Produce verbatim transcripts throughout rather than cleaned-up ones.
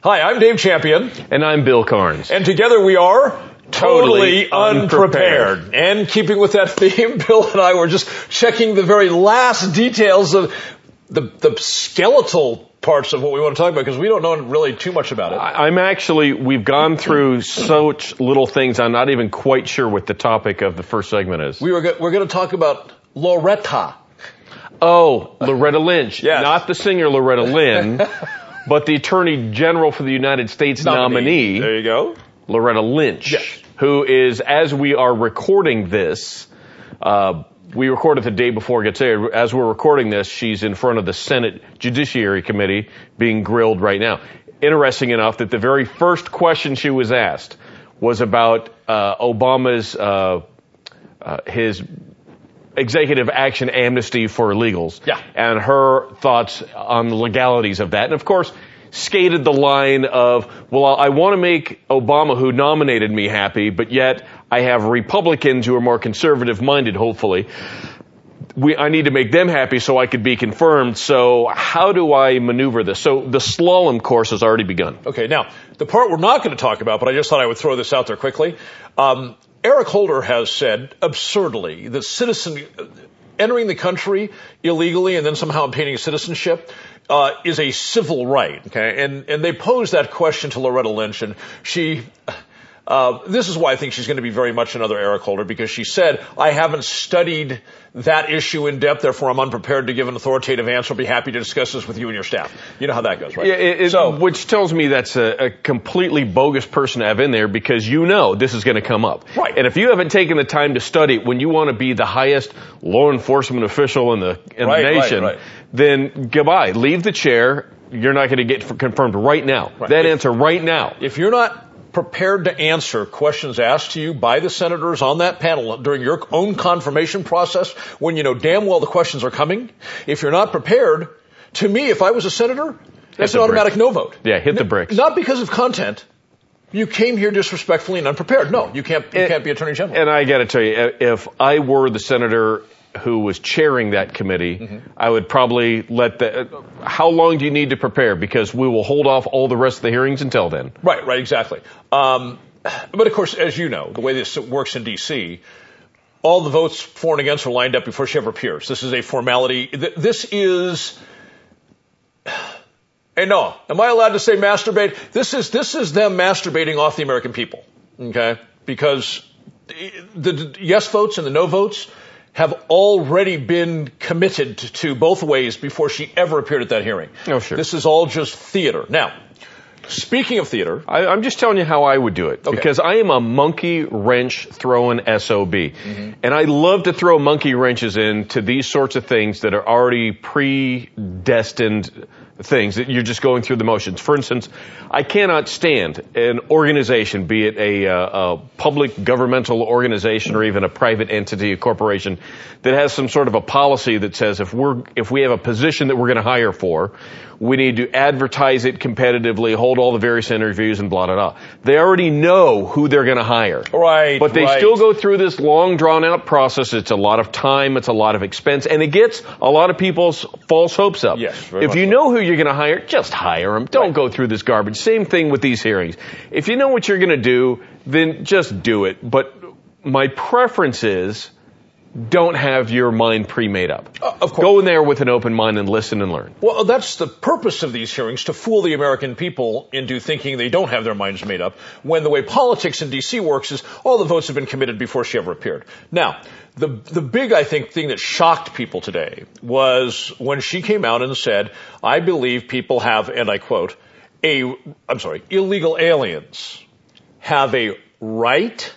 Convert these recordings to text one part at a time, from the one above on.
Hi, I'm Dave Champion. And I'm Bill Carnes. And together we are Totally, Totally unprepared. Unprepared. And keeping with that theme, Bill and I were just checking the very last details of the, the skeletal parts of what we want to talk about, because we don't know really too much about it. I, I'm actually, we've gone through such little things, I'm not even quite sure what the topic of the first segment is. We were go- we're going to talk about Loretta. Oh, Loretta Lynch. Yes. Not the singer Loretta Lynn, but the Attorney General for the United States Nominee. nominee, There you go. Loretta Lynch, Yes. who is, as we are recording this, uh, we recorded the day before it gets aired. As we're recording this, she's in front of the Senate Judiciary Committee being grilled right now. Interesting enough that the very first question she was asked was about uh, Obama's, uh, uh, his executive action amnesty for illegals. Yeah. And her thoughts on the legalities of that. And of course, skated the line of, well, I want to make Obama, who nominated me, happy, but yet I have Republicans who are more conservative-minded, hopefully. We, I need to make them happy so I could be confirmed. So how do I maneuver this? So the slalom course has already begun. Okay, now, the part we're not going to talk about, but I just thought I would throw this out there quickly. Um, Eric Holder has said, absurdly, that citizen entering the country illegally and then somehow obtaining citizenship uh, is a civil right. Okay, and and they posed that question to Loretta Lynch, and she. Uh, this is why I think she's going to be very much another Eric Holder, because she said, I haven't studied that issue in depth, therefore I'm unprepared to give an authoritative answer. I'll be happy to discuss this with you and your staff. You know how that goes, right? Yeah, it, it, so, which tells me that's a, a completely bogus person to have in there, because you know this is going to come up. Right. And if you haven't taken the time to study it when you want to be the highest law enforcement official in the, in right, the nation, right, right. then goodbye. Leave the chair. You're not going to get confirmed right now. Right. That if, answer right now. If you're not prepared to answer questions asked to you by the senators on that panel during your own confirmation process, when you know damn well the questions are coming, if you're not prepared, to me, if I was a senator, that's an automatic bricks. no vote. Yeah, hit the bricks. Not because of content. You came here disrespectfully and unprepared. No, you can't, you and, can't be Attorney General. And I got to tell you, if I were the senator who was chairing that committee, mm-hmm. I would probably let the, how long do you need to prepare? Because we will hold off all the rest of the hearings until then. Right, right, exactly. Um, but of course, as you know, the way this works in D C, all the votes for and against are lined up before she ever appears. This is a formality. This is, hey, no, am I allowed to say masturbate? This is, this is them masturbating off the American people. Okay? Because the, the yes votes and the no votes have already been committed to both ways before she ever appeared at that hearing. Oh, sure. This is all just theater. Now, speaking of theater, I, I'm just telling you how I would do it, okay. because I am a monkey wrench throwing S O B. Mm-hmm. And I love to throw monkey wrenches into these sorts of things that are already predestined things that you're just going through the motions. For instance, I cannot stand an organization, be it a, uh, a public governmental organization or even a private entity, a corporation, that has some sort of a policy that says if we're if we have a position that we're going to hire for, we need to advertise it competitively, hold all the various interviews, and blah, blah, blah. They already know who they're going to hire. Right, But they right. still go through this long, drawn-out process. It's a lot of time. It's a lot of expense. And it gets a lot of people's false hopes up. Yes, very if much you so. know who you're going to hire, just hire them. Don't Right. go through this garbage. Same thing with these hearings. If you know what you're going to do, then just do it. But my preference is don't have your mind pre-made up. Uh, of course. Go in there with an open mind and listen and learn. Well, that's the purpose of these hearings, to fool the American people into thinking they don't have their minds made up, when the way politics in D C works is all the votes have been committed before she ever appeared. Now, the the big, I think, thing that shocked people today was when she came out and said, I believe people have, and I quote, a, I'm sorry, illegal aliens have a right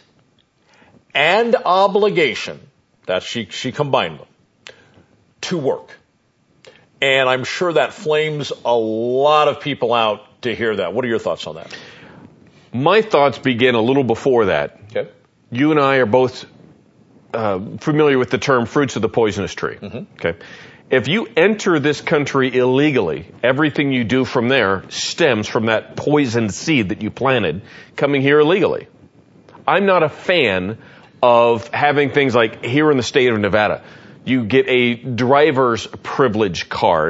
and obligation, that she, she combined them, to work. And I'm sure that flames a lot of people out to hear that. What are your thoughts on that? My thoughts begin a little before that. Okay. You and I are both uh, familiar with the term fruits of the poisonous tree. Mm-hmm. Okay. If you enter this country illegally, everything you do from there stems from that poisoned seed that you planted coming here illegally. I'm not a fan of having things like here in the state of Nevada, you get a driver's privilege card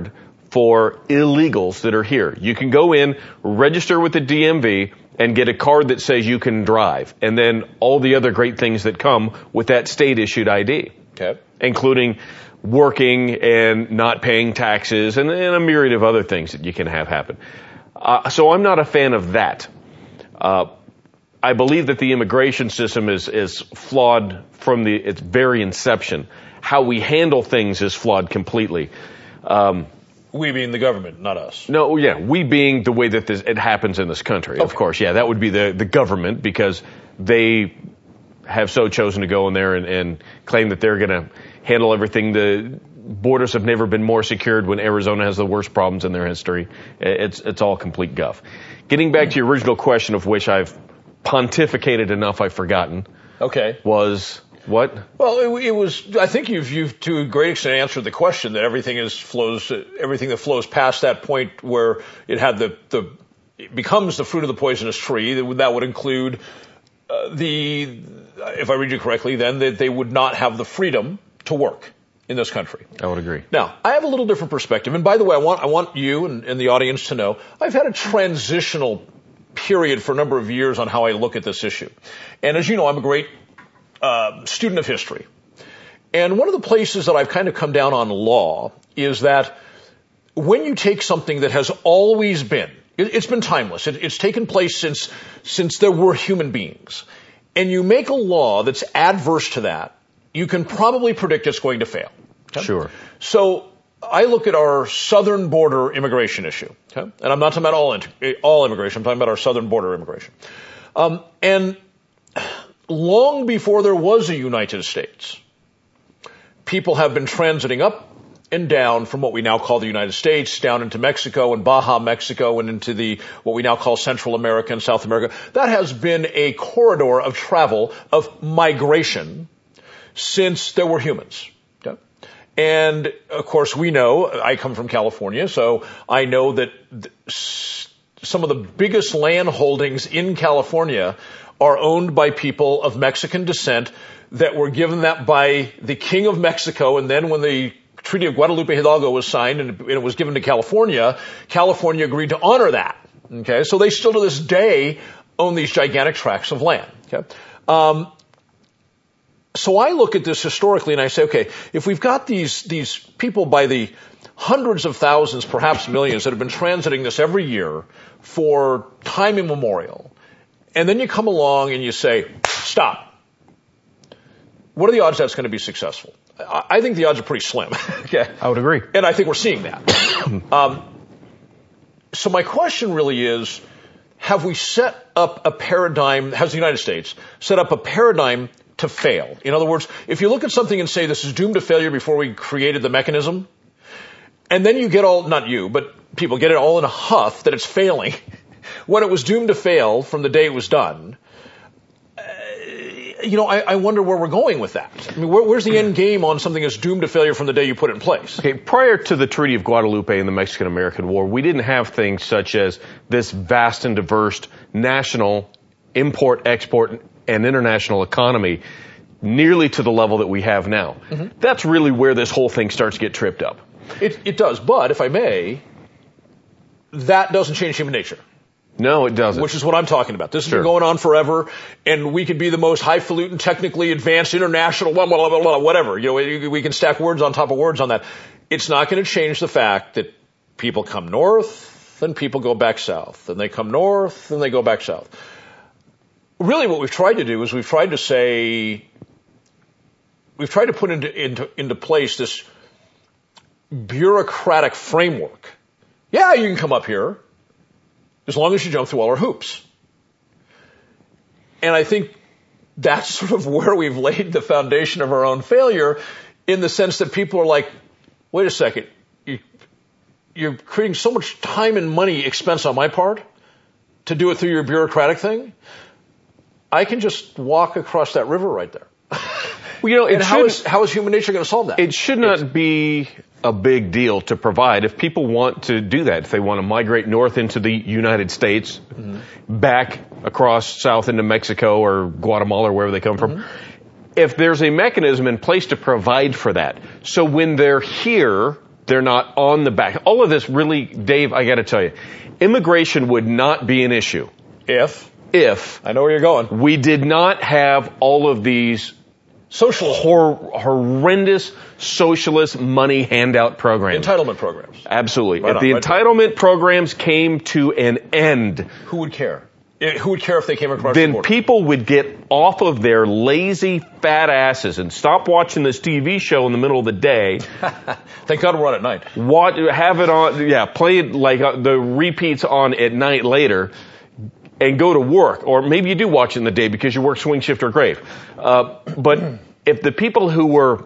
for illegals that are here. You can go in, register with the D M V, and get a card that says you can drive, and then all the other great things that come with that state-issued I D, okay, including working and not paying taxes and, and a myriad of other things that you can have happen. Uh, so I'm not a fan of that. Uh, I believe that the immigration system is, is flawed from the its very inception. How we handle things is flawed completely. Um, we being the government, not us. No, yeah, we being the way that this, it happens in this country. Okay. Of course, yeah, that would be the, the government, because they have so chosen to go in there and, and claim that they're going to handle everything. The borders have never been more secured when Arizona has the worst problems in their history. It's, it's all complete guff. Getting back to your original question, of which I've pontificated enough I've forgotten. Okay. Was what? Well, it, it was. I think you've you've to a great extent answered the question that everything is flows. Everything that flows past that point where it had the the it becomes the fruit of the poisonous tree. That would, that would include uh, the. If I read you correctly, then that they would not have the freedom to work in this country. I would agree. Now, I have a little different perspective, and by the way, I want I want you and, and the audience to know I've had a transitional period for a number of years on how I look at this issue. And as you know, I'm a great uh, student of history. And one of the places that I've kind of come down on law is that when you take something that has always been, it, it's been timeless, it, it's taken place since, since there were human beings, and you make a law that's adverse to that, you can probably predict it's going to fail. Okay? Sure. So I look at our southern border immigration issue, okay? And I'm not talking about all, all immigration, I'm talking about our southern border immigration. Um, and long before there was a United States, people have been transiting up and down from what we now call the United States, down into Mexico and Baja, Mexico, and into the what we now call Central America and South America. That has been a corridor of travel, of migration, since there were humans. And, of course, we know, I come from California, so I know that some of the biggest land holdings in California are owned by people of Mexican descent that were given that by the King of Mexico. And then when the Treaty of Guadalupe Hidalgo was signed and it was given to California, California agreed to honor that. Okay, so they still to this day own these gigantic tracts of land. Okay. Um, So I look at this historically and I say, okay, if we've got these, these people by the hundreds of thousands, perhaps millions, that have been transiting this every year for time immemorial, and then you come along and you say, stop. What are the odds that's going to be successful? I think the odds are pretty slim. Okay. I would agree. And I think we're seeing that. um, so my question really is, have we set up a paradigm, has the United States set up a paradigm to fail? In other words, if you look at something and say this is doomed to failure before we created the mechanism, and then you get all, not you, but people get it all in a huff that it's failing when it was doomed to fail from the day it was done, uh, you know, I, I wonder where we're going with that. I mean, where, where's the end game on something that's doomed to failure from the day you put it in place? Okay, prior to the Treaty of Guadalupe and the Mexican-American War, we didn't have things such as this vast and diverse national import, export, and international economy nearly to the level that we have now. Mm-hmm. That's really where this whole thing starts to get tripped up. It, it does, but if I may, that doesn't change human nature. No, it doesn't. Which is what I'm talking about. This has sure. been going on forever, and we could be the most highfalutin, technically advanced, international, blah, blah, blah, blah, whatever. You know, we can stack words on top of words on that. It's not going to change the fact that people come north, and people go back south, and they come north, and they go back south. Really what we've tried to do is we've tried to say, we've tried to put into, into, into place this bureaucratic framework. Yeah, you can come up here as long as you jump through all our hoops. And I think that's sort of where we've laid the foundation of our own failure, in the sense that people are like, wait a second, you, you're creating so much time and money expense on my part to do it through your bureaucratic thing. I can just walk across that river right there. Well, you know, and how is, how is human nature going to solve that? It should not it's, be a big deal to provide. If people want to do that, if they want to migrate north into the United States, mm-hmm. back across south into Mexico or Guatemala or wherever they come from, mm-hmm. if there's a mechanism in place to provide for that, so when they're here, They're not on the back. All of this really, Dave, I got to tell you, immigration would not be an issue If, if I know where you're going, we did not have all of these social hor- horrendous socialist money handout programs. entitlement programs. Absolutely. Right if on, the right entitlement programs came to an end, Who would care? Eh, Who would care if they came across the then border? people would get off of their lazy fat asses and stop watching this T V show in the middle of the day. Thank God we're on at night. Watch, have it on, yeah, play it like uh, the repeats on at night later, and go to work. Or maybe you do watch it in the day because you work swing shift or grave. Uh, but if the people who were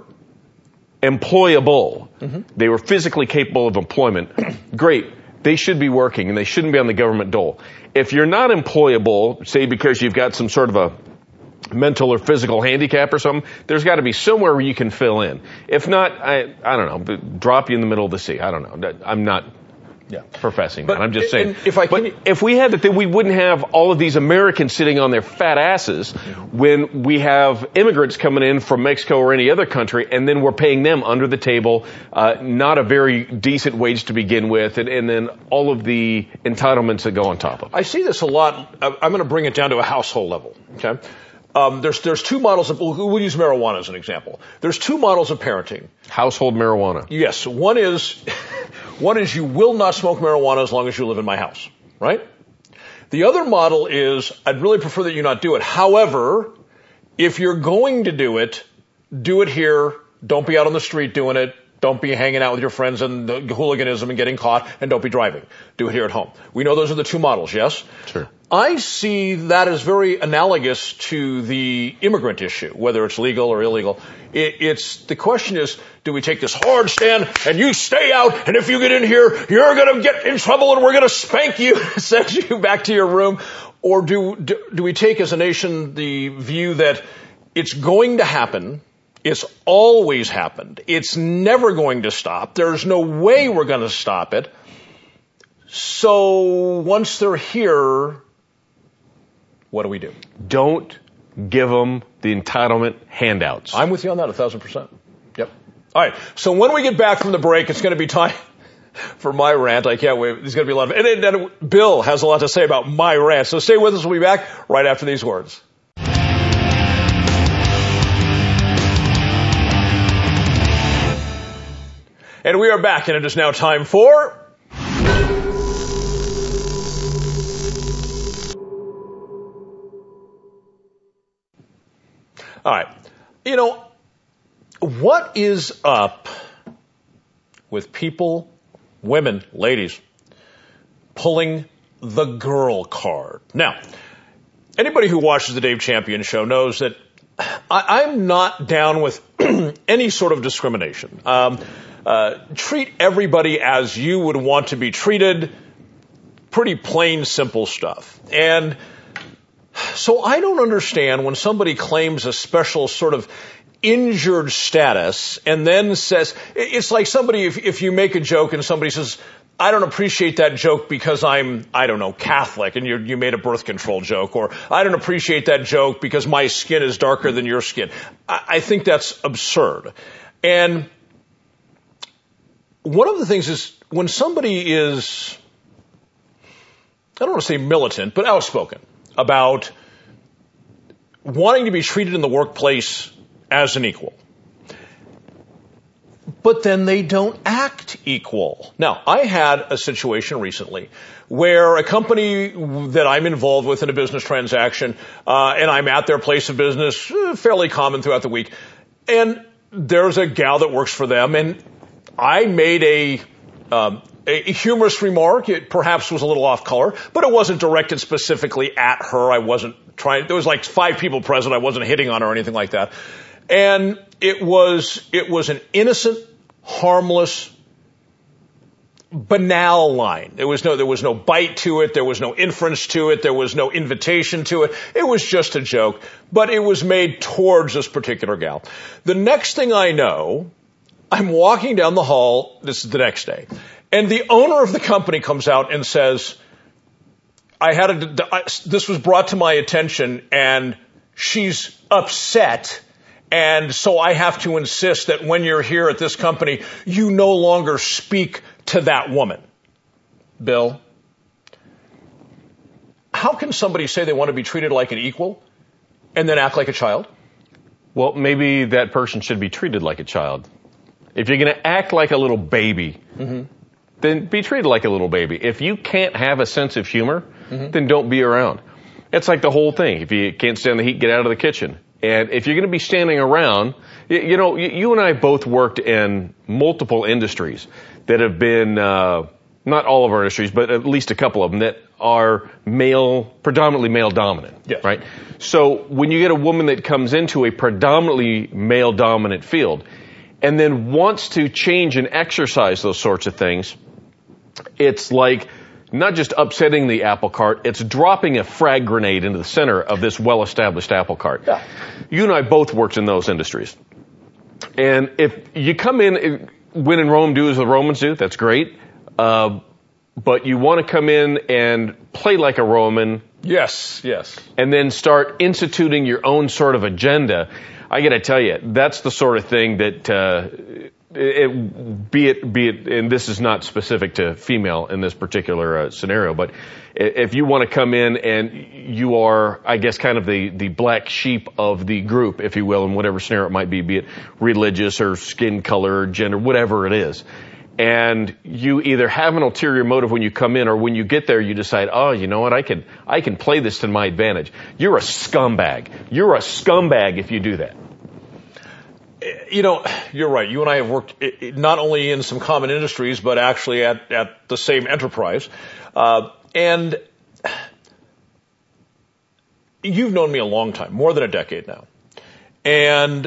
employable, mm-hmm. they were physically capable of employment, great. They should be working and they shouldn't be on the government dole. If you're not employable, say because you've got some sort of a mental or physical handicap or something, there's got to be somewhere where you can fill in. If not, I I don't know, but drop you in the middle of the sea. I don't know. I'm not yeah. professing but that. I'm just saying. If I can, but if we had that, then we wouldn't have all of these Americans sitting on their fat asses when we have immigrants coming in from Mexico or any other country, and then we're paying them under the table, uh, not a very decent wage to begin with, and, and then all of the entitlements that go on top of it. I see this a lot. I'm going to bring it down to a household level. Okay. Um, there's there's two models of, we'll, we'll use marijuana as an example. There's two models of parenting. Household marijuana. Yes. One is, one is you will not smoke marijuana as long as you live in my house, right? The other model is, I'd really prefer that you not do it. However, if you're going to do it, do it here. Don't be out on the street doing it. Don't be hanging out with your friends and the hooliganism and getting caught, and don't be driving. Do it here at home. We know those are the two models, yes? Sure. I see that as very analogous to the immigrant issue, whether it's legal or illegal. It, it's the question is, do we take this hard stand and you stay out, and if you get in here, you're going to get in trouble and we're going to spank you, send you back to your room? Or do, do do we take as a nation the view that it's going to happen? It's always happened. It's never going to stop. There's no way we're going to stop it. So once they're here, what do we do? Don't give them the entitlement handouts. I'm with you on that a thousand percent. Yep. All right. So when we get back from the break, it's going to be time for my rant. I can't wait. There's going to be a lot of, and then Bill has a lot to say about my rant. So stay with us. We'll be back right after these words. And we are back, and it is now time for... All right. You know, what is up with people, women, ladies, pulling the girl card? Now, anybody who watches the Dave Champion Show knows that I, I'm not down with any sort of discrimination. Um, uh, treat everybody as you would want to be treated. Pretty plain, simple stuff. And so I don't understand when somebody claims a special sort of injured status and then says, it's like somebody, if, if you make a joke and somebody says, I don't appreciate that joke because I'm, I don't know, Catholic, and you you made a birth control joke, or I don't appreciate that joke because my skin is darker than your skin. I, I think that's absurd. And one of the things is when somebody is, I don't want to say militant, but outspoken about wanting to be treated in the workplace as an equal, but then they don't act equal. Now, I had a situation recently where a company that I'm involved with in a business transaction, uh, and I'm at their place of business, uh, fairly common throughout the week, and there's a gal that works for them, and I made a um, a humorous remark. It perhaps was a little off color, but it wasn't directed specifically at her. I wasn't trying. There was like five people present. I wasn't hitting on her or anything like that. And it was it was an innocent, harmless, banal line. There was no there was no bite to it. There was no inference to it. There was no invitation to it. It was just a joke, but it was made towards this particular gal. The next thing I know, I'm walking down the hall. This is the next day, and the owner of the company comes out and says, "I had a I, this was brought to my attention, and she's upset." And so I have to insist that when you're here at this company, you no longer speak to that woman. Bill, how can somebody say they want to be treated like an equal and then act like a child? Well, maybe that person should be treated like a child. If you're going to act like a little baby, mm-hmm. then be treated like a little baby. If you can't have a sense of humor, mm-hmm. then don't be around. It's like the whole thing. If you can't stand the heat, get out of the kitchen. And if you're going to be standing around, you, you know, you, you and I both worked in multiple industries that have been, uh, not all of our industries, but at least a couple of them that are male, predominantly male dominant. Yes. Right? So when you get a woman that comes into a predominantly male dominant field and then wants to change and exercise those sorts of things, it's like not just upsetting the apple cart, it's dropping a frag grenade into the center of this well-established apple cart. Yeah. You and I both worked in those industries. And if you come in, when in Rome, do as the Romans do, that's great. Uh, but you want to come in and play like a Roman. Yes, yes. And then start instituting your own sort of agenda. I got to tell you, that's the sort of thing that, uh, it, be it, be it, and this is not specific to female in this particular uh, scenario, but if you want to come in and you are, I guess, kind of the, the black sheep of the group, if you will, in whatever scenario it might be, be it religious or skin color, or gender, whatever it is. And you either have an ulterior motive when you come in, or when you get there, you decide, oh, you know what, I can, I can play this to my advantage. You're a scumbag. You're a scumbag if you do that. You know, you're right. You and I have worked not only in some common industries, but actually at, at the same enterprise. Uh, and you've known me a long time, more than a decade now. And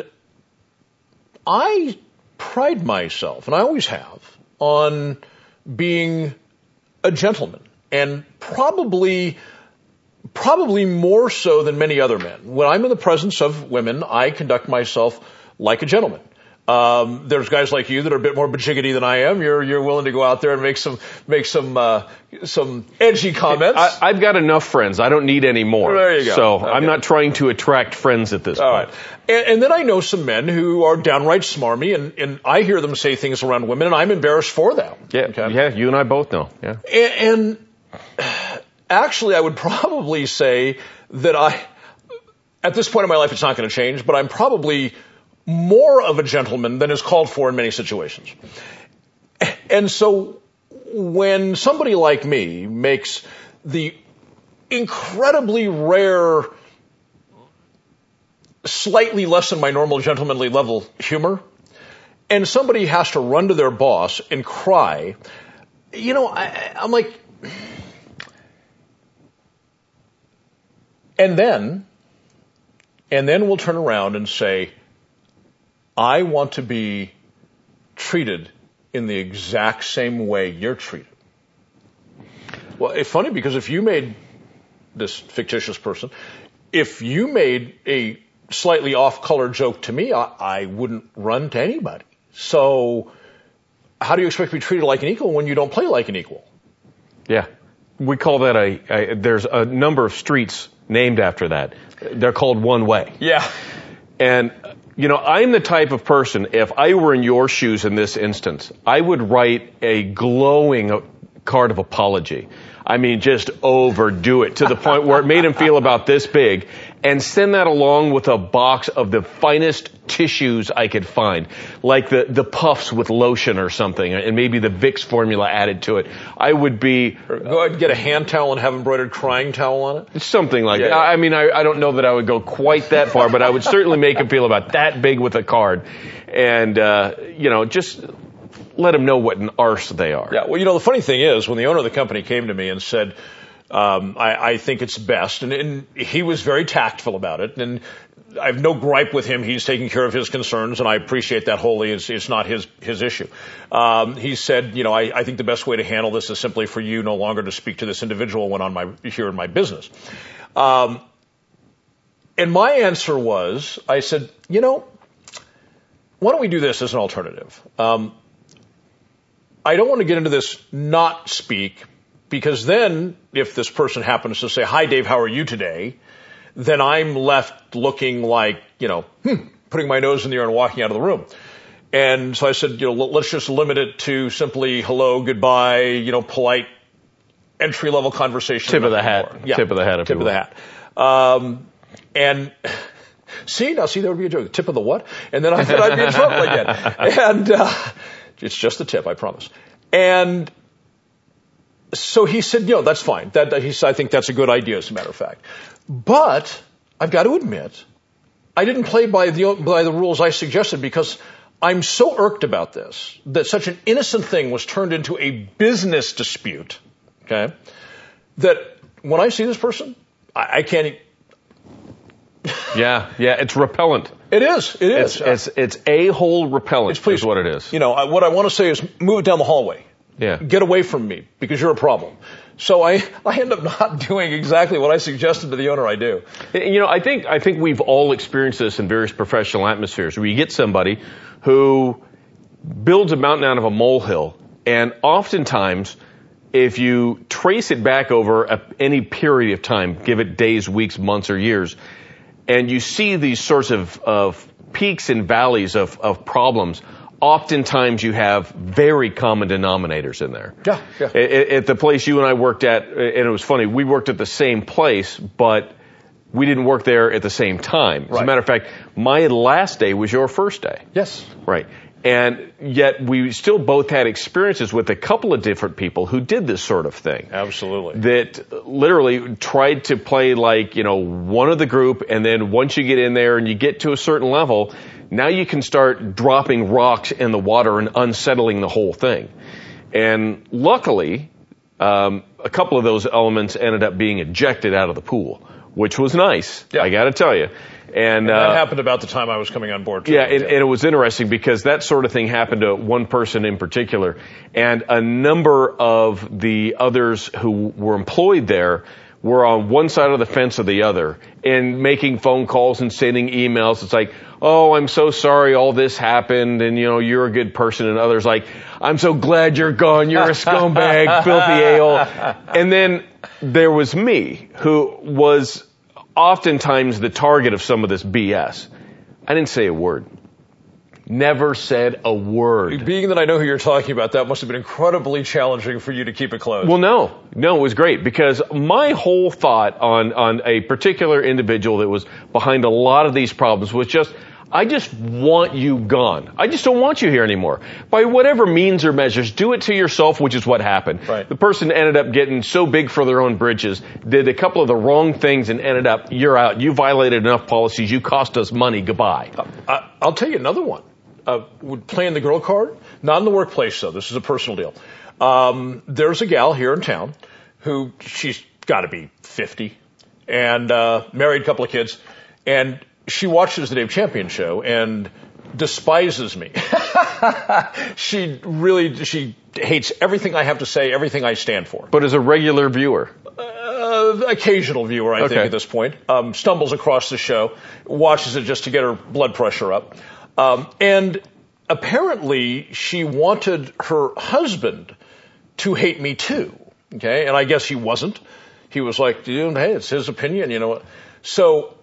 I pride myself, and I always have, on being a gentleman, and probably probably more so than many other men. When I'm in the presence of women, I conduct myself like a gentleman. Um, there's guys like you that are a bit more bajiggity than I am. You're you're willing to go out there and make some make some uh, some edgy comments. I, I've got enough friends. I don't need any more. There you go. So okay. I'm not trying to attract friends at this All point. Right. And, and then I know some men who are downright smarmy, and, and I hear them say things around women, and I'm embarrassed for them. Yeah, okay? yeah. You and I both know. Yeah. And, and actually, I would probably say that I, at this point in my life, it's not going to change, but I'm probably more of a gentleman than is called for in many situations. And so when somebody like me makes the incredibly rare, slightly less than my normal gentlemanly level humor, and somebody has to run to their boss and cry, you know, I, I'm like, and then, and then we'll turn around and say, I want to be treated in the exact same way you're treated. Well, it's funny because if you made this fictitious person, if you made a slightly off-color joke to me, I, I wouldn't run to anybody. So how do you expect to be treated like an equal when you don't play like an equal? Yeah. We call that a, a there's a number of streets named after that. They're called one way. Yeah. And you know, I'm the type of person, if I were in your shoes in this instance, I would write a glowing card of apology. I mean, just overdo it to the point where it made him feel about this big, and send that along with a box of the finest tissues I could find, like the, the puffs with lotion or something, and maybe the Vicks formula added to it. I would be... Or go ahead and get a hand towel and have embroidered crying towel on it? Something like yeah, that. Yeah. I mean, I, I don't know that I would go quite that far, but I would certainly make him feel about that big with a card. And, uh, you know, just... let them know what an arse they are. Yeah, well, you know, the funny thing is, when the owner of the company came to me and said, um, I, I think it's best, and, and he was very tactful about it, and I have no gripe with him. He's taking care of his concerns, and I appreciate that wholly. It's, it's not his his issue. Um, he said, you know, I, I think the best way to handle this is simply for you no longer to speak to this individual when on my here in my business. Um, and my answer was, I said, you know, why don't we do this as an alternative? Um, I don't want to get into this not speak, because then if this person happens to say, hi, Dave, how are you today? Then I'm left looking like, you know, hmm, putting my nose in the air and walking out of the room. And so I said, you know, let's just limit it to simply hello, goodbye, you know, polite entry-level conversation. Tip of the hat. Yeah. Tip of the hat. Tip of the hat. Um, and see, now see, that would be a joke. Tip of the what? And then I thought I'd be in trouble again. And uh, it's just a tip, I promise. And so he said, you know, that's fine. That, that he said, I think that's a good idea, as a matter of fact. But I've got to admit, I didn't play by the by the rules I suggested, because I'm so irked about this, that such an innocent thing was turned into a business dispute, okay, that when I see this person, I, I can't e- Yeah, yeah, it's repellent. It is, it is. It's, it's, it's a-hole repellent, please, is what it is. You know, I, what I want to say is move it down the hallway. Yeah. Get away from me, because you're a problem. So I, I end up not doing exactly what I suggested to the owner I do. You know, I think, I think we've all experienced this in various professional atmospheres, where you get somebody who builds a mountain out of a molehill, and oftentimes, if you trace it back over a, any period of time, give it days, weeks, months, or years, and you see these sorts of, of peaks and valleys of, of problems, oftentimes you have very common denominators in there. Yeah, yeah. At, at the place you and I worked at, and it was funny, we worked at the same place, but we didn't work there at the same time. As right. a matter of fact, my last day was your first day. Yes. Right. And yet we still both had experiences with a couple of different people who did this sort of thing. Absolutely. That literally tried to play like, you know, one of the group, and then once you get in there and you get to a certain level, now you can start dropping rocks in the water and unsettling the whole thing. And luckily, um, a couple of those elements ended up being ejected out of the pool, which was nice. Yeah. I got to tell you. And, and that uh, happened about the time I was coming on board, too. Yeah, and, and it was interesting because that sort of thing happened to one person in particular, and a number of the others who were employed there were on one side of the fence or the other, and making phone calls and sending emails. It's like, oh, I'm so sorry all this happened, and, you know, you're a good person, and others like, I'm so glad you're gone, you're a scumbag, filthy a-hole. And then there was me, who was oftentimes the target of some of this B S. I didn't say a word. Never said a word. Being that I know who you're talking about, that must have been incredibly challenging for you to keep it closed. Well, no. No, it was great, because my whole thought on, on a particular individual that was behind a lot of these problems was just, I just want you gone. I just don't want you here anymore. By whatever means or measures, do it to yourself, which is what happened. Right. The person ended up getting so big for their own britches, did a couple of the wrong things, and ended up, you're out. You violated enough policies. You cost us money. Goodbye. Uh, I'll tell you another one. Uh, playing the girl card, not in the workplace, though. This is a personal deal. Um, there's a gal here in town who, she's got to be fifty, and uh, married, a couple of kids, and she watches the Dave Champion show and despises me. She really, she hates everything I have to say, everything I stand for. But as a regular viewer? Uh, occasional viewer, I okay. think, at this point. Um, stumbles across the show, watches it just to get her blood pressure up. Um, and apparently she wanted her husband to hate me too. Okay. And I guess he wasn't. He was like, dude, hey, it's his opinion, you know. So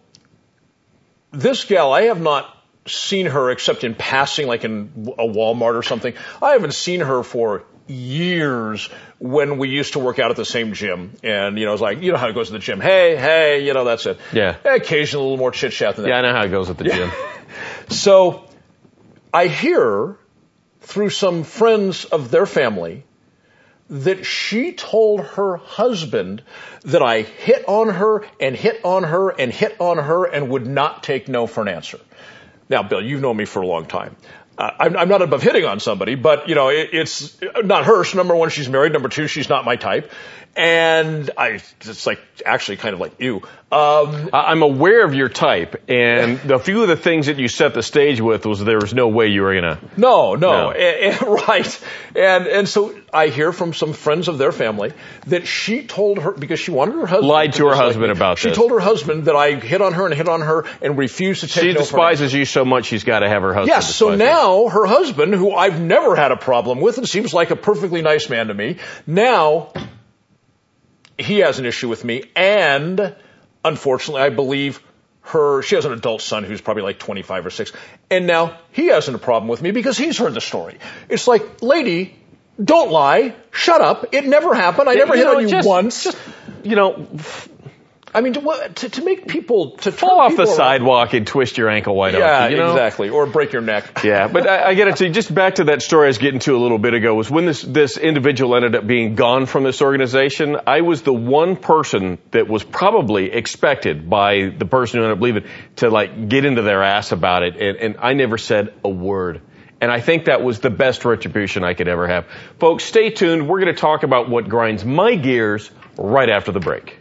this gal, I have not seen her except in passing, like in a Walmart or something. I haven't seen her for years when we used to work out at the same gym. And, you know, it's like, you know how it goes to the gym. Hey, hey, you know, that's it. Yeah. Occasionally a little more chit chat than that. Yeah, I know how it goes at the yeah. gym. So I hear through some friends of their family that she told her husband that I hit on her and hit on her and hit on her and would not take no for an answer. Now, Bill, you've known me for a long time. Uh, I'm, I'm not above hitting on somebody, but, you know, it, it's not her. So number one, she's married. Number two, she's not my type. And I, it's like actually kind of like you. Um, I'm aware of your type, and the few of the things that you set the stage with was there was no way you were gonna. No, no, no. And, and, right. And and so I hear from some friends of their family that she told her, because she wanted her husband lied to, to her husband me, about she this. She told her husband that I hit on her and hit on her and refused to take. She no despises you so much she's got to have her husband. Yes. So despise now her husband, who I've never had a problem with and seems like a perfectly nice man to me, now he has an issue with me, and unfortunately, I believe her, she has an adult son who's probably like twenty-five or six, and now he hasn't a problem with me because he's heard the story. It's like, lady, don't lie, shut up, it never happened, I never you hit know, on you just, once. Just, you know, f- I mean, to, to, to make people, to fall off the around. sidewalk and twist your ankle, why don't yeah, you? You know? exactly, or break your neck. Yeah, but I, I get it. So just back to that story I was getting to a little bit ago was when this, this individual ended up being gone from this organization, I was the one person that was probably expected by the person who ended up leaving to like get into their ass about it. And, and I never said a word. And I think that was the best retribution I could ever have. Folks, stay tuned. We're going to talk about what grinds my gears right after the break.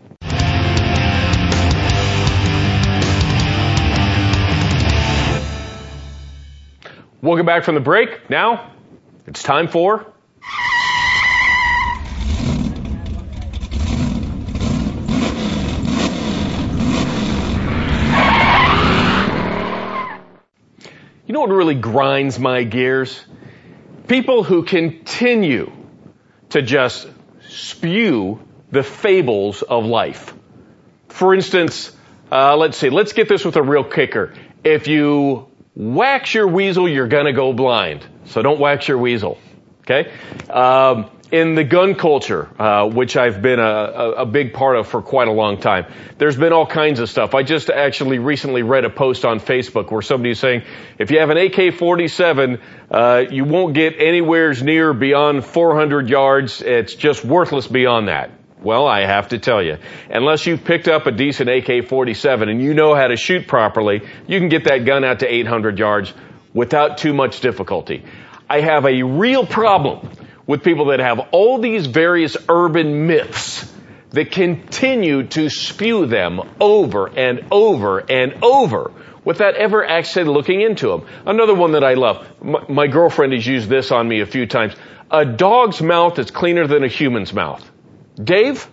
Welcome back from the break. Now, it's time for... You know what really grinds my gears? People who continue to just spew the fables of life. For instance, uh, let's see, let's get this with a real kicker. If you wax your weasel, you're gonna go blind. So don't wax your weasel. Okay? Um, in the gun culture, uh, which I've been a, a, a big part of for quite a long time, there's been all kinds of stuff. I just actually recently read a post on Facebook where somebody's saying, if you have an A K forty-seven, uh, you won't get anywhere near beyond four hundred yards. It's just worthless beyond that. Well, I have to tell you, unless you've picked up a decent A K forty-seven and you know how to shoot properly, you can get that gun out to eight hundred yards without too much difficulty. I have a real problem with people that have all these various urban myths that continue to spew them over and over and over without ever actually looking into them. Another one that I love, my, my girlfriend has used this on me a few times. A dog's mouth is cleaner than a human's mouth. Dave,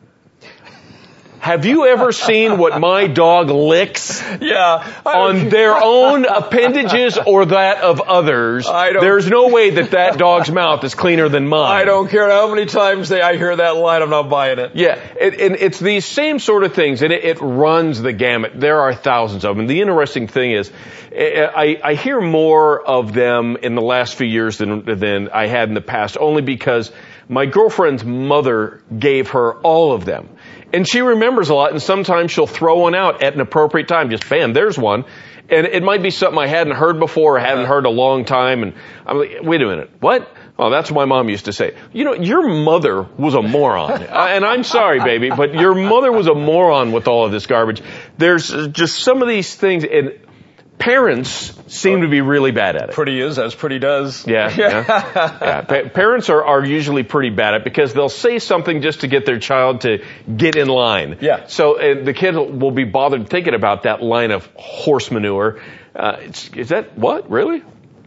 have you ever seen what my dog licks? Yeah. On their own appendages or that of others? I don't, There's no way that that dog's mouth is cleaner than mine. I don't care how many times they, I hear that line, I'm not buying it. Yeah, it, and it's these same sort of things, and it, it runs the gamut. There are thousands of them. And the interesting thing is, I, I hear more of them in the last few years than, than I had in the past, only because my girlfriend's mother gave her all of them. And she remembers a lot, and sometimes she'll throw one out at an appropriate time. Just, bam, there's one. And it might be something I hadn't heard before or hadn't heard a long time. And I'm like, wait a minute, what? Oh, that's what my mom used to say. You know, your mother was a moron. And I'm sorry, baby, but your mother was a moron with all of this garbage. There's just some of these things, and parents seem to be really bad at it. Pretty is as pretty does. Yeah, yeah. yeah. Pa- parents are, are usually pretty bad at it because they'll say something just to get their child to get in line. Yeah. So uh, the kid will be bothered thinking about that line of horse manure. Uh, it's, is that what? Really?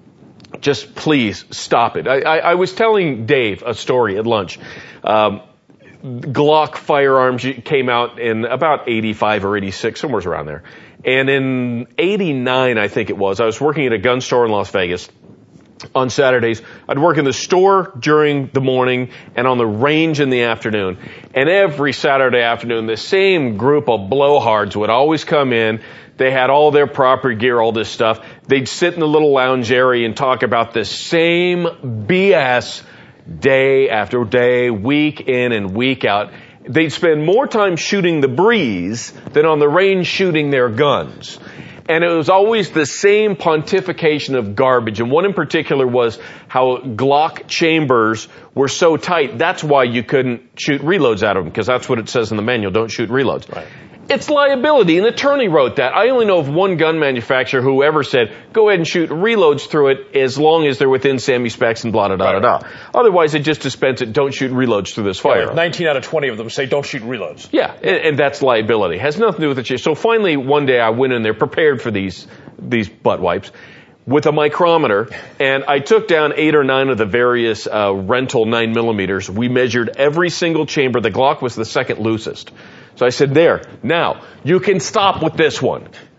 Just please stop it. I, I, I was telling Dave a story at lunch. Um, Glock firearms came out in about eighty-five or eighty-six, somewhere around there. And in eighty-nine, I think it was, I was working at a gun store in Las Vegas on Saturdays. I'd work in the store during the morning and on the range in the afternoon. And every Saturday afternoon, the same group of blowhards would always come in. They had all their proper gear, all this stuff. They'd sit in the little lounge area and talk about the same B S day after day, week in and week out. They'd spend more time shooting the breeze than on the range shooting their guns. And it was always the same pontification of garbage. And one in particular was how Glock chambers were so tight. That's why you couldn't shoot reloads out of them, because that's what it says in the manual. Don't shoot reloads. Right. It's liability. An attorney wrote that. I only know of one gun manufacturer who ever said, go ahead and shoot reloads through it as long as they're within S A M I specs and blah, da, da, da, da. Otherwise, it just dispense it, don't shoot reloads through this fire. Yeah, nineteen out of twenty of them say don't shoot reloads. Yeah, and, and that's liability. It has nothing to do with it. So finally, one day I went in there prepared for these, these butt wipes with a micrometer, and I took down eight or nine of the various uh, rental nine millimeters. We measured every single chamber. The Glock was the second loosest. So I said, there, now, you can stop with this one.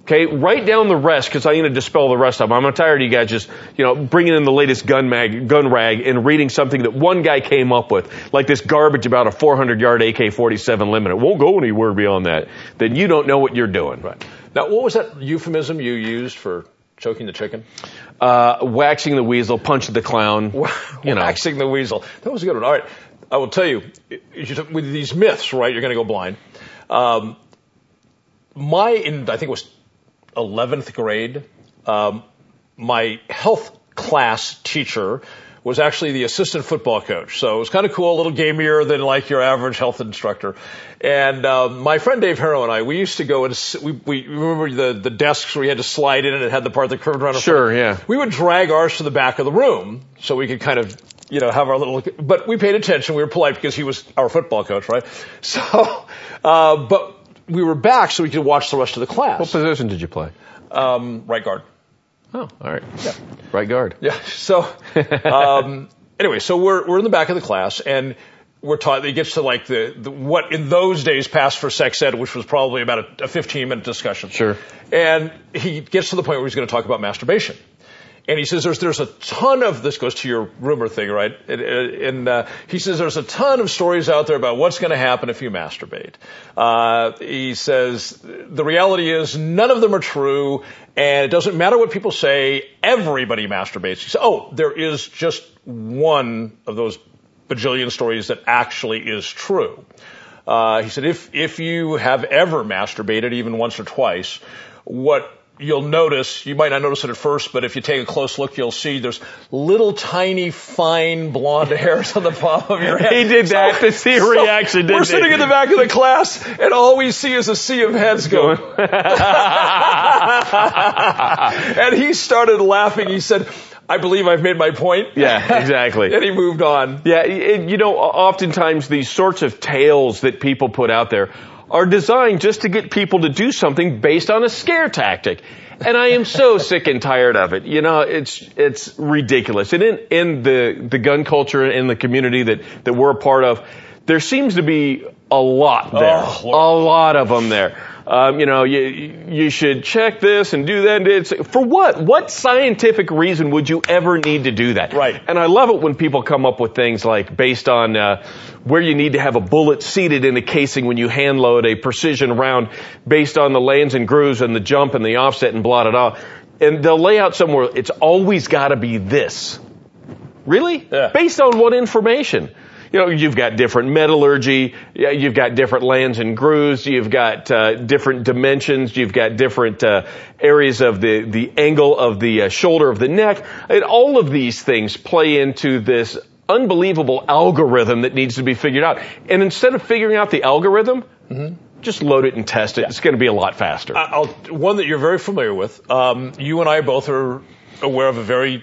Okay, write down the rest because I'm going to dispel the rest of them. I'm tired of you guys just, you know, bringing in the latest gun mag, gun rag and reading something that one guy came up with, like this garbage about a four hundred yard A K forty-seven limit. It won't go anywhere beyond that. Then you don't know what you're doing. Right. Now, what was that euphemism you used for choking the chicken? Uh, waxing the weasel, punching the clown. You know. Waxing the weasel. That was a good one. All right. I will tell you, with these myths, right, you're going to go blind. Um, my, in, I think it was eleventh grade, um, my health class teacher was actually the assistant football coach. So it was kind of cool, a little gamier than like your average health instructor. And uh, my friend Dave Harrow and I, we used to go and we, we remember the, the desks where you had to slide in and it had the part that curved around. Sure, yeah. We would drag ours to the back of the room so we could kind of, you know, have our little, but we paid attention. We were polite because he was our football coach, right? So, uh, but we were back so we could watch the rest of the class. What position did you play? Um, right guard. Oh, all right. Yeah. Right guard. Yeah. So, um, anyway, so we're, we're in the back of the class and we're taught, it gets to like the, the, what in those days passed for sex ed, which was probably about a, a fifteen minute discussion. Sure. And he gets to the point where he's going to talk about masturbation. And he says there's there's a ton of, this goes to your rumor thing, right? And, and uh, he says there's a ton of stories out there about what's going to happen if you masturbate. Uh, he says the reality is none of them are true, and it doesn't matter what people say. Everybody masturbates. He said, oh, there is just one of those bajillion stories that actually is true. Uh, he said if if you have ever masturbated, even once or twice, what you'll notice, you might not notice it at first, but if you take a close look, you'll see there's little tiny fine blonde hairs on the palm of your head. He did that so, to see a so reaction, didn't We're he? sitting in the back of the class, and all we see is a sea of heads going. And he started laughing. He said, I believe I've made my point. Yeah, exactly. And he moved on. Yeah, it, you know, oftentimes these sorts of tales that people put out there are designed just to get people to do something based on a scare tactic. And I am so sick and tired of it. You know, it's it's ridiculous. And in, in the, the gun culture and in the community that, that we're a part of, there seems to be a lot there. Oh, a lot of them there. Um, you know, you you should check this and do that. It's, for what? What scientific reason would you ever need to do that? Right. And I love it when people come up with things like based on uh, where you need to have a bullet seated in a casing when you hand load a precision round based on the lands and grooves and the jump and the offset and blah, blah, blah. And they'll lay out somewhere, it's always got to be this. Really? Yeah. Based on what information? You know, you've got different metallurgy, you've got different lands and grooves, you've got uh, different dimensions, you've got different uh, areas of the, the angle of the uh, shoulder of the neck. And all of these things play into this unbelievable algorithm that needs to be figured out. And instead of figuring out the algorithm, mm-hmm. just load it and test it. Yeah. It's going to be a lot faster. I'll, one that you're very familiar with. Um, you and I both are aware of a very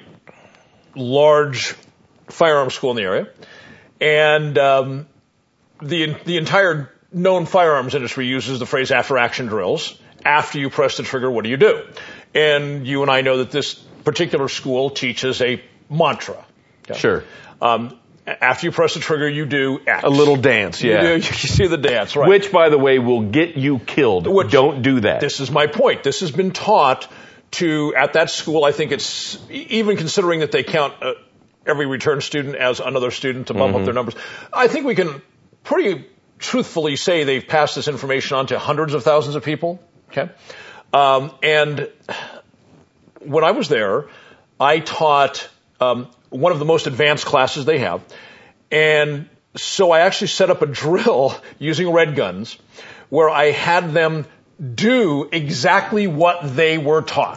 large firearms school in the area. And um, the the entire known firearms industry uses the phrase after action drills. After you press the trigger, what do you do? And you and I know that this particular school teaches a mantra. Okay? Sure. Um, after you press the trigger, you do X. A little dance, yeah. You, do, you see the dance, right. Which, by the way, will get you killed. Which, Don't do that. This is my point. This has been taught to, at that school, I think it's, even considering that they count uh, every return student as another student to bump mm-hmm. up their numbers, I think we can pretty truthfully say they've passed this information on to hundreds of thousands of people. Okay. Um, and when I was there, I taught um, one of the most advanced classes they have. And so I actually set up a drill using red guns where I had them do exactly what they were taught.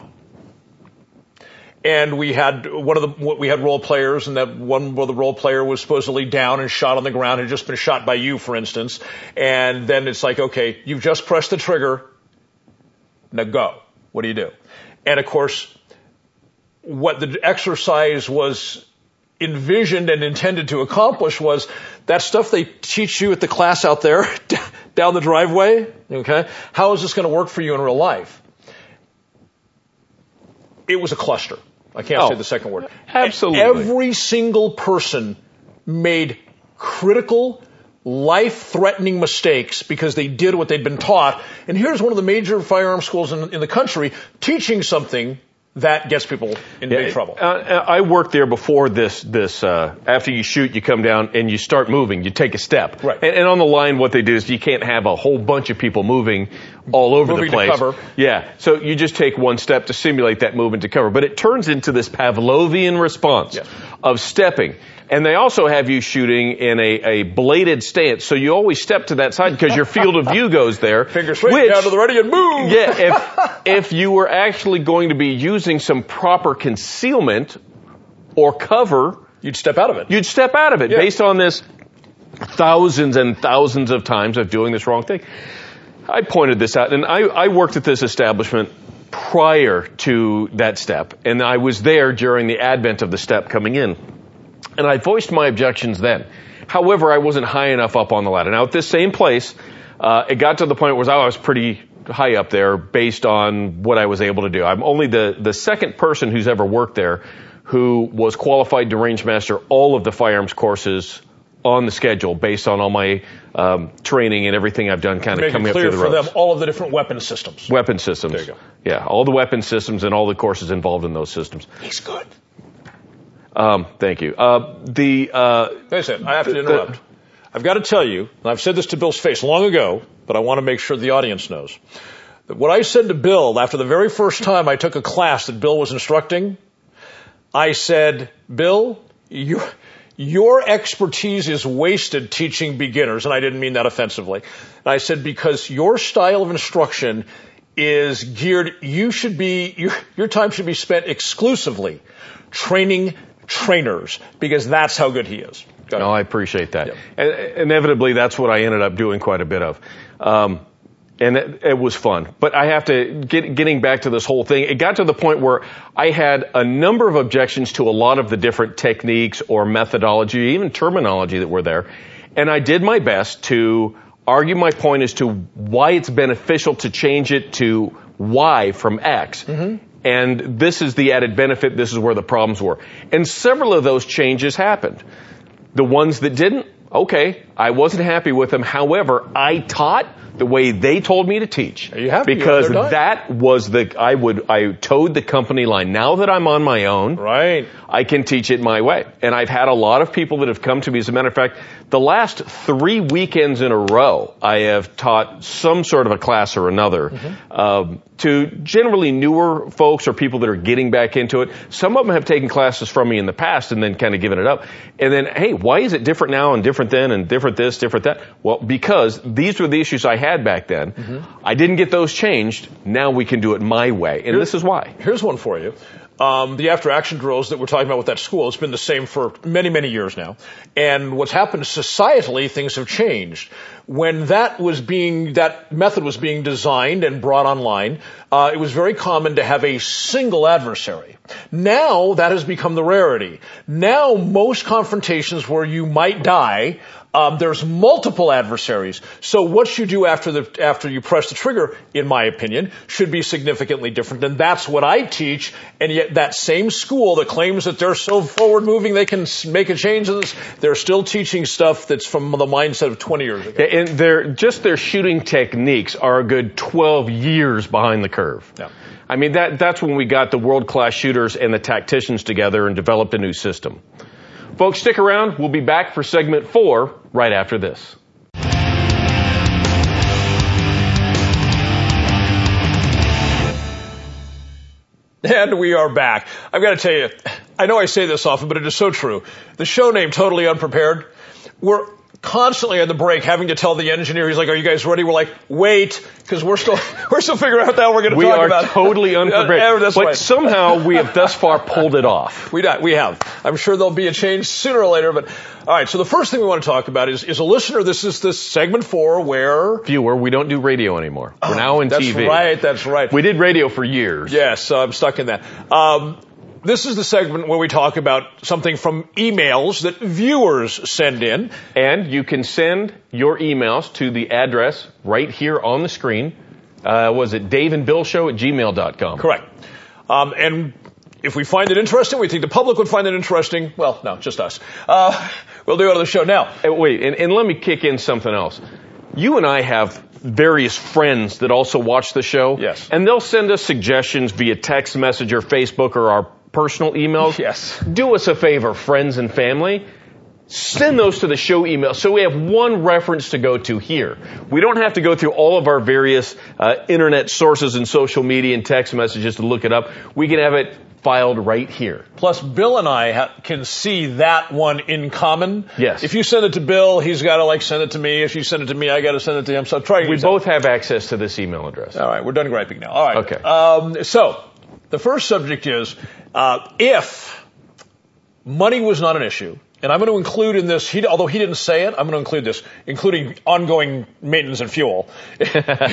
And we had one of the, we had role players, and that one where the role player was supposedly down and shot on the ground, had just been shot by you, for instance. And then it's like, okay, you've just pressed the trigger. Now go. What do you do? And of course, what the exercise was envisioned and intended to accomplish was that stuff they teach you at the class out there down the driveway. Okay. How is this going to work for you in real life? It was a cluster. I can't oh, say the second word. Absolutely. Every single person made critical, life-threatening mistakes because they did what they'd been taught. And here's one of the major firearms schools in, in the country teaching something that gets people in yeah, big trouble. Uh, I worked there before this, this, uh, after you shoot, you come down and you start moving. You take a step. Right. And, and on the line, what they do is you can't have a whole bunch of people moving all over moving the place. To cover. Yeah. So you just take one step to simulate that movement to cover. But it turns into this Pavlovian response yes. of stepping. And they also have you shooting in a, a bladed stance. So you always step to that side because your field of view goes there. Fingers straight which, down to the ready and move. Yeah, if, if you were actually going to be using some proper concealment or cover, you'd step out of it. You'd step out of it yeah. based on this thousands and thousands of times of doing this wrong thing. I pointed this out, and I, I worked at this establishment prior to that step, and I was there during the advent of the step coming in. And I voiced my objections then. However, I wasn't high enough up on the ladder. Now, at this same place, uh, it got to the point where I was pretty high up there based on what I was able to do. I'm only the, the second person who's ever worked there who was qualified to range master all of the firearms courses on the schedule based on all my um, training and everything I've done kind of coming up through the roads. Make it clear for them all of the different weapon systems. Weapon systems. There you go. Yeah, all the weapon systems and all the courses involved in those systems. He's good. Um, thank you. Uh, the, uh, Wait a second, I have to interrupt. The, I've got to tell you, and I've said this to Bill's face long ago, but I want to make sure the audience knows, that what I said to Bill after the very first time I took a class that Bill was instructing, I said, Bill, you, your expertise is wasted teaching beginners, and I didn't mean that offensively. And I said, because your style of instruction is geared, you should be, your, your time should be spent exclusively training trainers, because that's how good he is. No, I appreciate that. Yep. And inevitably, that's what I ended up doing quite a bit of. Um, and it, it was fun. But I have to, get, getting back to this whole thing, it got to the point where I had a number of objections to a lot of the different techniques or methodology, even terminology that were there. And I did my best to argue my point as to why it's beneficial to change it to Y from X. Mm-hmm. And this is the added benefit. This is where the problems were. And several of those changes happened. The ones that didn't, okay, I wasn't happy with them. However, I taught the way they told me to teach. Are you happy? Because that was the, I would, I towed the company line. Now that I'm on my own, right, I can teach it my way. And I've had a lot of people that have come to me. As a matter of fact, the last three weekends in a row, I have taught some sort of a class or another, mm-hmm. um, to generally newer folks or people that are getting back into it. Some of them have taken classes from me in the past and then kind of given it up. And then, hey, why is it different now and different then and different this, different that? Well, because these were the issues I had back then. Mm-hmm. I didn't get those changed. Now we can do it my way. And here's, this is why. Here's one for you. Um, the after-action drills that we're talking about with that school, it's been the same for many, many years now. And what's happened societally, things have changed. When that was being, that method was being designed and brought online, uh, it was very common to have a single adversary. Now that has become the rarity. Now most confrontations where you might die, Um, there's multiple adversaries. So what you do after the after you press the trigger, in my opinion, should be significantly different. And that's what I teach. And yet that same school that claims that they're so forward moving they can make a change in this, they're still teaching stuff that's from the mindset of twenty years ago. And they're, just their shooting techniques are a good twelve years behind the curve. Yeah. I mean, that that's when we got the world-class shooters and the tacticians together and developed a new system. Folks, stick around. We'll be back for segment four right after this. And we are back. I've got to tell you, I know I say this often, but it is so true. The show name, Totally Unprepared, we're constantly on the break having to tell the engineer, he's like, are you guys ready? We're like, wait, because we're still we're still figuring out how we're going to talk about it. We are totally unprepared. Yeah, that's but right. Somehow we have thus far pulled it off. We, we have. I'm sure there'll be a change sooner or later. But all right, so the first thing we want to talk about is, is a listener. This is this segment four where... Viewer, we don't do radio anymore. We're oh, now in that's T V. That's right, that's right. We did radio for years. Yes, so I'm stuck in that. Um, This is the segment where we talk about something from emails that viewers send in. And you can send your emails to the address right here on the screen. Uh, was it dave and bill show at gmail dot com? Correct. Um, and if we find it interesting, we think the public would find it interesting. Well, no, just us. Uh, We'll do it on the show now. Hey, wait, and, and let me kick in something else. You and I have various friends that also watch the show. Yes. And they'll send us suggestions via text message or Facebook or our personal emails. Yes. Do us a favor, friends and family. Send those to the show email so we have one reference to go to here. We don't have to go through all of our various uh, internet sources and social media and text messages to look it up. We can have it filed right here. Plus, Bill and I ha- can see that one in common. Yes. If you send it to Bill, he's got to like send it to me. If you send it to me, I got to send it to him. So try. We both have access to this email address. All right, we're done griping now. All right. Okay. Um, so the first subject is uh, if money was not an issue. And I'm going to include in this, he, although he didn't say it, I'm going to include this, including ongoing maintenance and fuel. if,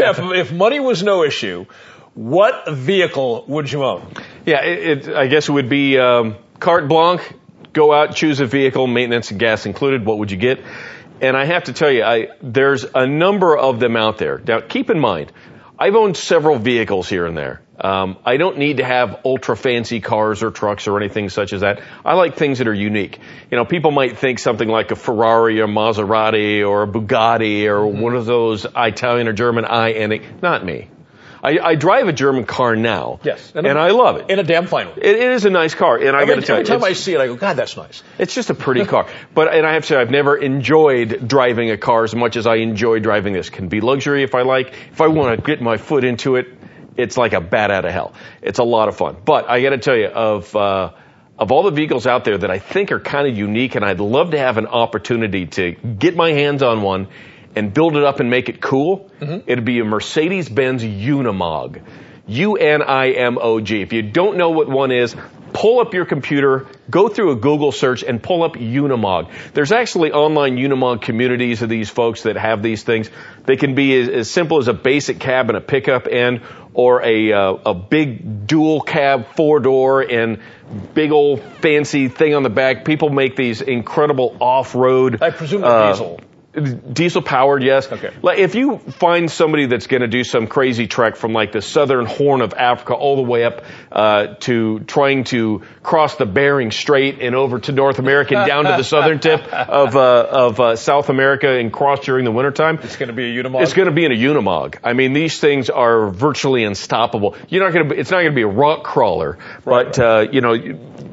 if money was no issue, what vehicle would you own? Yeah, it, it, I guess it would be um, carte blanche. Go out, choose a vehicle, maintenance and gas included. What would you get? And I have to tell you, I, there's a number of them out there. Now, keep in mind, I've owned several vehicles here and there. Um, I don't need to have ultra fancy cars or trucks or anything such as that. I like things that are unique. You know, people might think something like a Ferrari or Maserati or a Bugatti or mm-hmm. one of those Italian or German I-ending. Not me. I, I drive a German car now. Yes. And, and a, I love it. And a damn fine one. It, it is a nice car. And I got to tell you. Every time I see it, I go, God, that's nice. It's just a pretty car. But, and I have to say, I've never enjoyed driving a car as much as I enjoy driving this. Can be luxury if I like. If I want to get my foot into it, it's like a bat out of hell. It's a lot of fun. But I got to tell you, of, uh, of all the vehicles out there that I think are kind of unique, and I'd love to have an opportunity to get my hands on one and build it up and make it cool, mm-hmm. it'd be a Mercedes-Benz Unimog. U N I M O G. If you don't know what one is, pull up your computer, go through a Google search, and pull up Unimog. There's actually online Unimog communities of these folks that have these things. They can be as, as simple as a basic cab and a pickup end, or a uh, a big dual cab four-door and big old fancy thing on the back. People make these incredible off-road. I presume they're uh, diesel. Diesel powered, yes. Okay. Like if you find somebody that's going to do some crazy trek from like the southern horn of Africa all the way up uh, to trying to cross the Bering Strait and over to North America and down to the southern tip of uh, of uh, South America and cross during the wintertime, it's going to be a Unimog. It's going to be in a Unimog. I mean, these things are virtually unstoppable. You're not going to. It's not going to be a rock crawler, right, but uh, you know,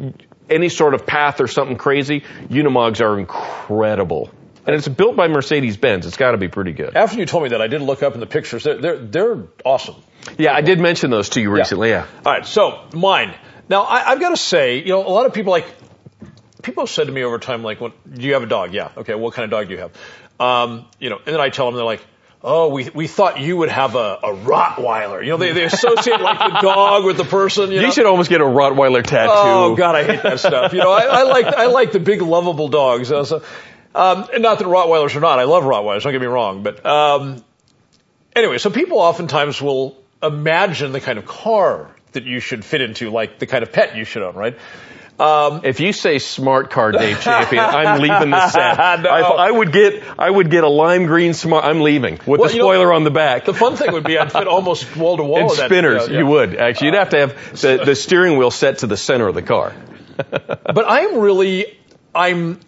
any sort of path or something crazy. Unimogs are incredible. And it's built by Mercedes-Benz. It's got to be pretty good. After you told me that, I did look up in the pictures. They're they're, they're awesome. Yeah, I did mention those to you recently. Yeah. yeah. All right. So mine. Now I, I've got to say, you know, a lot of people like people have said to me over time, like, "What do you have a dog?" Yeah. Okay. What kind of dog do you have? Um, you know, and then I tell them, they're like, "Oh, we we thought you would have a, a Rottweiler." You know, they they associate like the dog with the person. You, you know? should almost get a Rottweiler tattoo. Oh God, I hate that stuff. You know, I, I like I like the big lovable dogs. Uh, so, Um, and not that Rottweilers are not. I love Rottweilers, don't get me wrong. But um, anyway, so people oftentimes will imagine the kind of car that you should fit into, like the kind of pet you should own, right? Um, if you say smart car, Dave Champion, I'm leaving the set. no. I, I would get, I would get a lime green smart. I'm leaving with well, the spoiler know, on the back. The fun thing would be I'd fit almost wall to wall. And spinners, that, yeah, yeah. you would actually. You'd have to have the, the steering wheel set to the center of the car. But I'm really, I'm.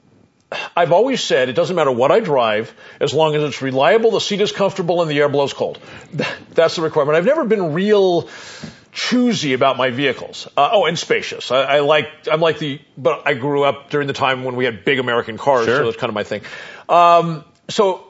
I've always said it doesn't matter what I drive, as long as it's reliable, the seat is comfortable, and the air blows cold. That's the requirement. I've never been real choosy about my vehicles. Uh, oh, and spacious. I, I like, I'm like the, but I grew up during the time when we had big American cars, sure. so that's kind of my thing. Um, so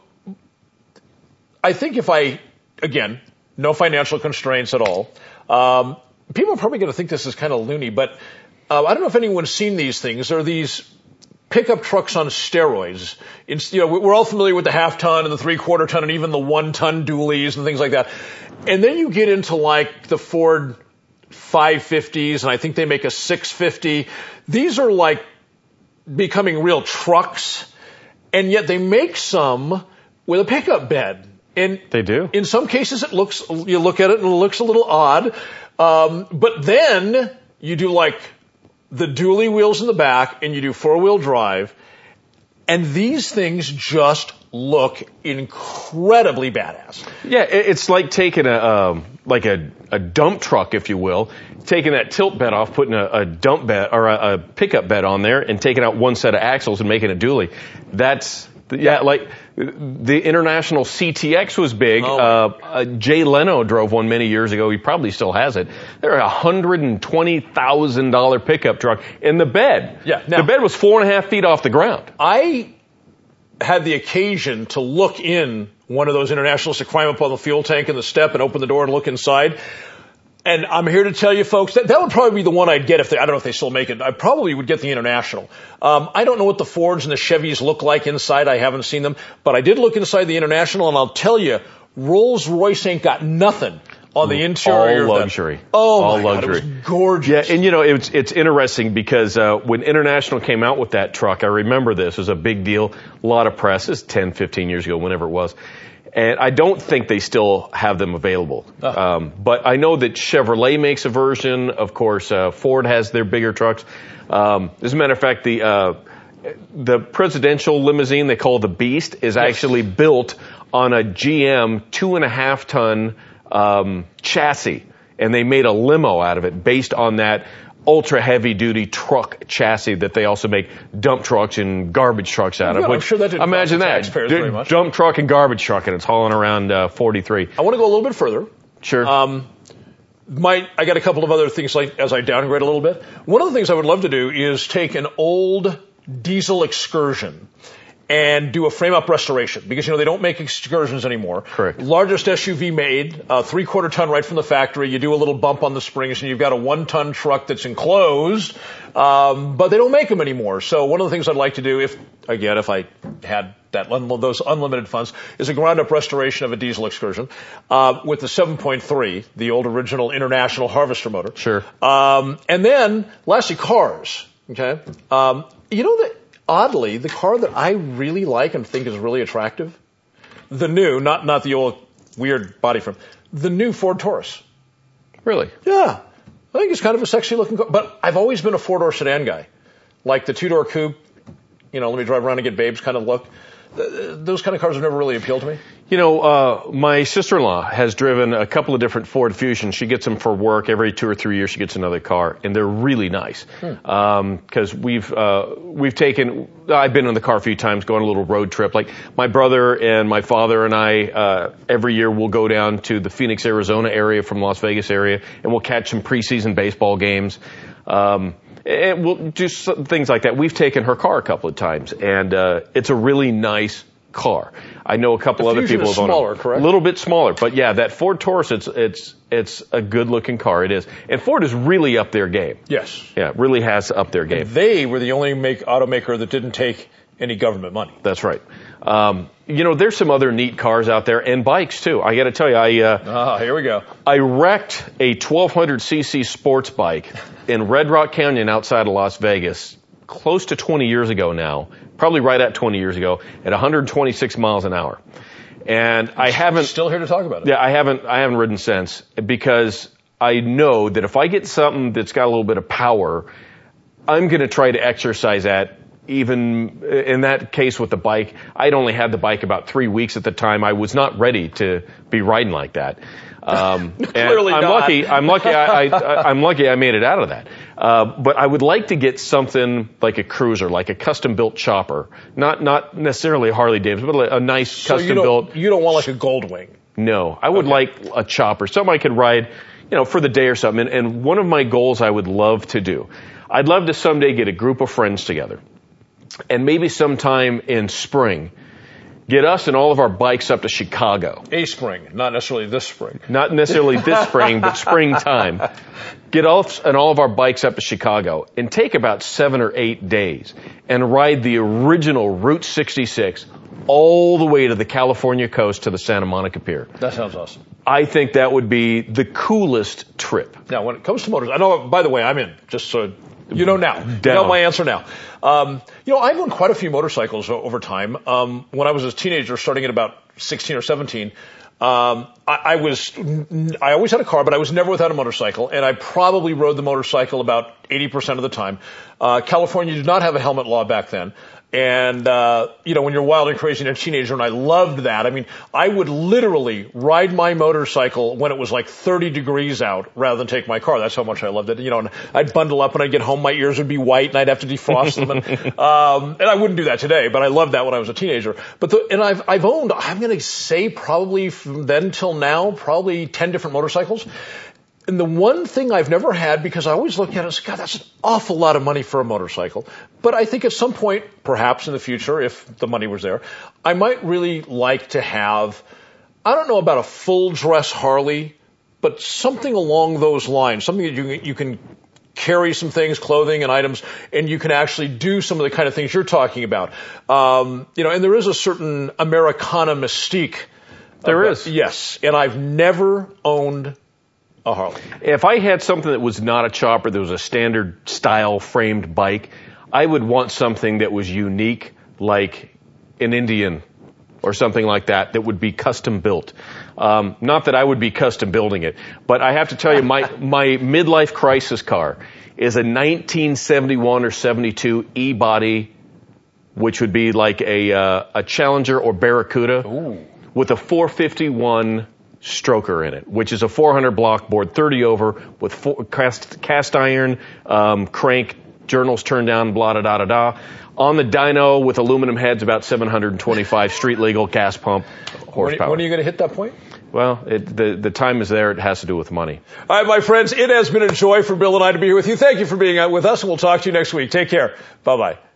I think if I, again, no financial constraints at all, um, people are probably going to think this is kind of loony, but uh, I don't know if anyone's seen these things. There are these pickup trucks on steroids. It's, you know, we're all familiar with the half ton and the three quarter ton and even the one ton dualies and things like that. And then you get into like the Ford five fifties, and I think they make a six fifty. These are like becoming real trucks, and yet they make some with a pickup bed. And they do. In some cases, it looks, you look at it and it looks a little odd. Um, but then you do like the dually wheels in the back, and you do four-wheel drive, and these things just look incredibly badass. Yeah, it's like taking a um, like a, a dump truck, if you will, taking that tilt bed off, putting a, a dump bed or a, a pickup bed on there and taking out one set of axles and making a dually. That's, yeah, like the International C T X was big. Oh. Uh, uh, Jay Leno drove one many years ago. He probably still has it. They're a one hundred twenty thousand dollars pickup truck. And the bed, yeah, now, the bed was four and a half feet off the ground. I had the occasion to look in one of those Internationals, to climb up on the fuel tank in the step and open the door and look inside. And I'm here to tell you, folks, that, that would probably be the one I'd get if they, I don't know if they still make it. I probably would get the International. Um, I don't know what the Fords and the Chevys look like inside. I haven't seen them. But I did look inside the International, and I'll tell you, Rolls-Royce ain't got nothing on the interior. All luxury. That, oh, All my luxury. God, it was gorgeous. Yeah, and you know, it's, it's interesting because uh, when International came out with that truck, I remember this. It was a big deal. A lot of press. This is ten, fifteen years ago, whenever it was. And I don't think they still have them available. Uh-huh. Um, but I know that Chevrolet makes a version. Of course, uh, Ford has their bigger trucks. Um, as a matter of fact, the uh, the presidential limousine they call the Beast is yes. actually built on a G M two and a half ton um, chassis, and they made a limo out of it based on that ultra heavy duty truck chassis that they also make dump trucks and garbage trucks out of. Yeah, I'm sure that didn't imagine that very much. Dump truck and garbage truck, and it's hauling around uh, forty-three. I want to go a little bit further. Sure. Um, my, I got a couple of other things like as I downgrade a little bit. One of the things I would love to do is take an old diesel Excursion and do a frame-up restoration, because, you know, they don't make Excursions anymore. Correct. Largest S U V made, uh, three-quarter ton right from the factory. You do a little bump on the springs, and you've got a one-ton truck that's enclosed, um, but they don't make them anymore. So one of the things I'd like to do, if, again, if I had that those unlimited funds, is a ground-up restoration of a diesel Excursion uh, with the seven point three, the old original International Harvester motor. Sure. Um, and then, lastly, cars. Okay. Um, you know that. Oddly, the car that I really like and think is really attractive, the new, not not the old weird body frame, the new Ford Taurus. Really? Yeah. I think it's kind of a sexy looking car. But I've always been a four-door sedan guy. Like the two-door coupe, you know, let me drive around and get babes kind of look. Those kind of cars have never really appealed to me. You know, uh, my sister-in-law has driven a couple of different Ford Fusions. She gets them for work. Every two or three years she gets another car, and they're really nice. Hmm. Um, cause we've, uh, we've taken, I've been in the car a few times, going on a little road trip. Like my brother and my father and I, uh, every year we'll go down to the Phoenix, Arizona area from Las Vegas area, and we'll catch some preseason baseball games. Um, And we'll do some things like that. We've taken her car a couple of times, and uh, it's a really nice car. I know a couple the other Fusion people is have smaller, owned it. correct? A little bit smaller, but yeah, that Ford Taurus, it's it's it's a good-looking car. It is, and Ford is really up their game. Yes, yeah, really has up their game. They were the only make automaker that didn't take any government money. That's right. Um, you know, there's some other neat cars out there, and bikes too. I got to tell you, I uh, ah, here we go. I wrecked a twelve hundred c c sports bike in Red Rock Canyon outside of Las Vegas, close to twenty years ago now, probably right at twenty years ago, at one hundred twenty-six miles an hour. And I haven't still here to talk about it. Yeah, I haven't I haven't ridden since, because I know that if I get something that's got a little bit of power, I'm going to try to exercise that. Even in that case with the bike, I'd only had the bike about three weeks at the time. I was not ready to be riding like that. Um, and Clearly I'm not. lucky. I'm lucky. I, I, I'm lucky. I made it out of that. Uh, but I would like to get something like a cruiser, like a custom-built chopper. Not not necessarily a Harley Davidson, but a nice so custom-built. You don't, you don't want like a Goldwing. No, I would okay. like a chopper, something I could ride, you know, for the day or something. And, and one of my goals I would love to do, I'd love to someday get a group of friends together, and maybe sometime in spring, get us and all of our bikes up to Chicago. A spring, not necessarily this spring. Not necessarily this spring, but springtime. Get us and all of our bikes up to Chicago and take about seven or eight days and ride the original Route sixty-six all the way to the California coast to the Santa Monica Pier. That sounds awesome. I think that would be the coolest trip. Now, when it comes to motors, I know, by the way, I'm in, just so you know now. Down. You know my answer now. Um, you know, I've owned quite a few motorcycles over time. Um, when I was a teenager, starting at about sixteen or seventeen, um, I, I was, I always had a car, but I was never without a motorcycle, and I probably rode the motorcycle about eighty percent of the time. Uh, California did not have a helmet law back then. And, uh, you know, when you're wild and crazy and a teenager, and I loved that. I mean, I would literally ride my motorcycle when it was like thirty degrees out rather than take my car. That's how much I loved it. You know, and I'd bundle up when I'd get home, my ears would be white and I'd have to defrost them. And, um, and I wouldn't do that today, but I loved that when I was a teenager. But the, and I've, I've owned, I'm going to say probably from then till now, probably ten different motorcycles. And the one thing I've never had, because I always look at it and say, God, that's an awful lot of money for a motorcycle. But I think at some point, perhaps in the future, if the money was there, I might really like to have, I don't know about a full dress Harley, but something along those lines, something that you, you can carry some things, clothing and items, and you can actually do some of the kind of things you're talking about. Um, you know, and there is a certain Americana mystique. There about, is. Yes. And I've never owned a Harley. If I had something that was not a chopper, that was a standard style framed bike, I would want something that was unique, like an Indian or something like that, that would be custom built. Um, not that I would be custom building it, but I have to tell you, my, my midlife crisis car is a nineteen seventy-one or seventy-two E-body, which would be like a, uh, a Challenger or Barracuda. Ooh. With a four fifty-one stroker in it, which is a four hundred block board, thirty over, with four, cast, cast iron, um, crank, journals turned down, blah, da, da, da, da. On the dyno with aluminum heads, about seven hundred twenty-five, street legal, gas pump, horsepower. When are you going to hit that point? Well, it, the, the time is there. It has to do with money. All right, my friends, it has been a joy for Bill and I to be here with you. Thank you for being out with us, and we'll talk to you next week. Take care. Bye-bye.